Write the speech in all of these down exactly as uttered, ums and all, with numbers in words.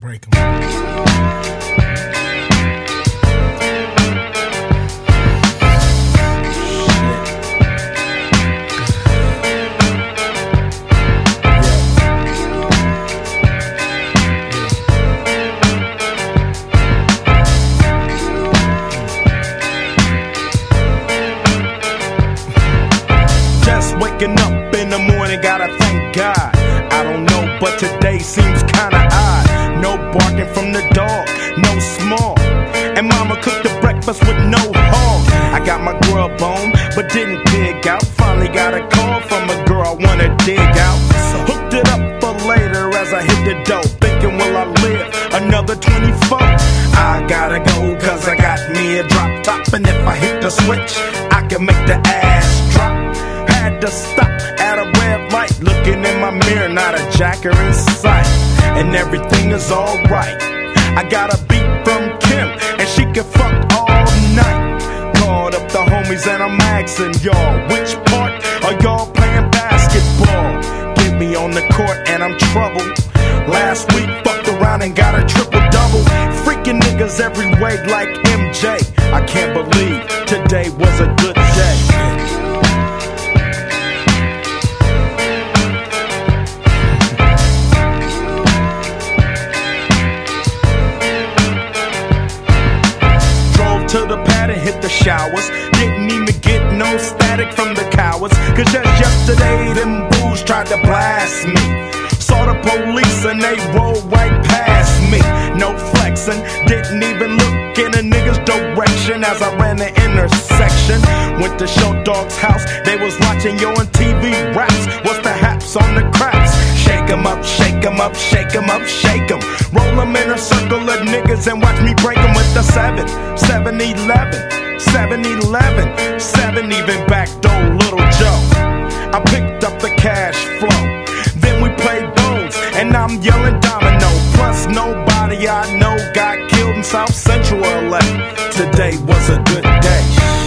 Break 'em. Waking up in the morning, gotta thank God. I don't know, but today seems kinda odd. No barking from the dog, no small. And mama cooked the breakfast with no hog. I got my grub on, but didn't pig out. Finally got a call from a girl I wanna dig out. Hooked it up for later as I hit the dough. Thinking, will I live another twenty-four? I gotta go, cause I got me a drop top. And if I hit the switch, I can make the ass drop. Had to stop at a red light, looking in my mirror, not a jacker in sight. And everything is alright. I got a beat from Kim, and she can fuck all night. Called up the homies and I'm asking y'all, which part are y'all playing basketball? Get me on the court and I'm troubled. Last week fucked around and got a triple-double. Freaking niggas every way like M J. I can't believe today was a good day. To the pad and hit the showers. Didn't even get no static from the cowards. Cause just yesterday them bulls tried to blast me. Saw the police and they rolled right past me. No flexing, didn't even look in a nigga's direction as I ran the intersection. Went to Show Dog's house, they was watching Yo on T V raps. What's the haps on the craps? Shake 'em up, shake 'em up, shake 'em up, shake 'em. Roll 'em in a circle of niggas and watch me break 'em with the seven, seven eleven, seven eleven, seven even backdoor Little Joe. I picked up the cash flow, then we played bones, and I'm yelling domino. Plus nobody I know got killed in South Central L A. Today was a good day.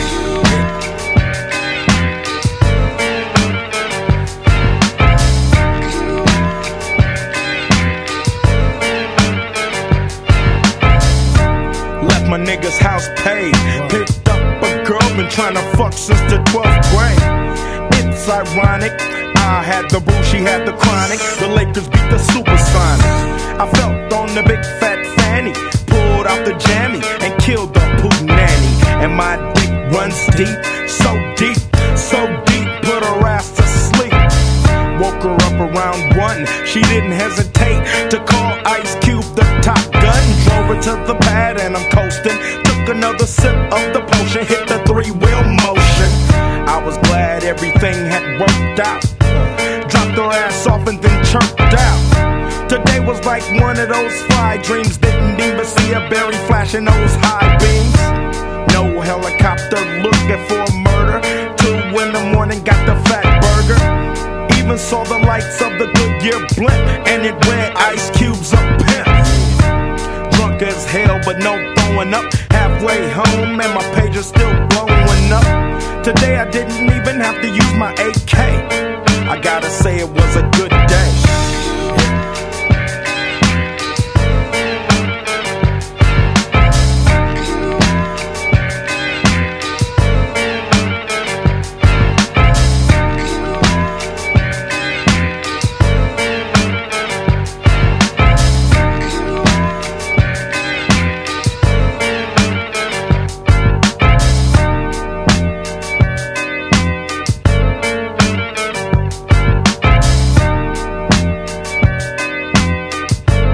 My nigga's house paid. Picked up a girl, been trying to fuck since the twelfth grade. It's ironic, I had the boo, she had the chronic. The Lakers beat the Supersonics. I felt on the big fat fanny, pulled out the jammy and killed the poop nanny. And my dick runs deep, so deep, so deep, put her ass to sleep. Woke her up around one, she didn't hesitate to call Ice Cube the top gun. Drove her to the pad and I'm coasting. Took another sip of the potion, hit the three-wheel motion. I was glad everything had worked out. Dropped her ass off and then chirped out. Today was like one of those fly dreams. Didn't even see a berry flashing those high beams. No helicopter looking for a murder. Two in the morning, got the fat burger. Even saw the lights of the Goodyear blimp, and it read Ice Cube's a pimp. Drunk as hell, but no throwing up. Halfway home, and my page is still blowing up. Today I didn't even have to use my A K. I gotta say it was a good day.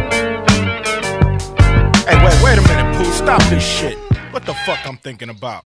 Wait a minute, Pooh, stop this shit. What the fuck I'm thinking about?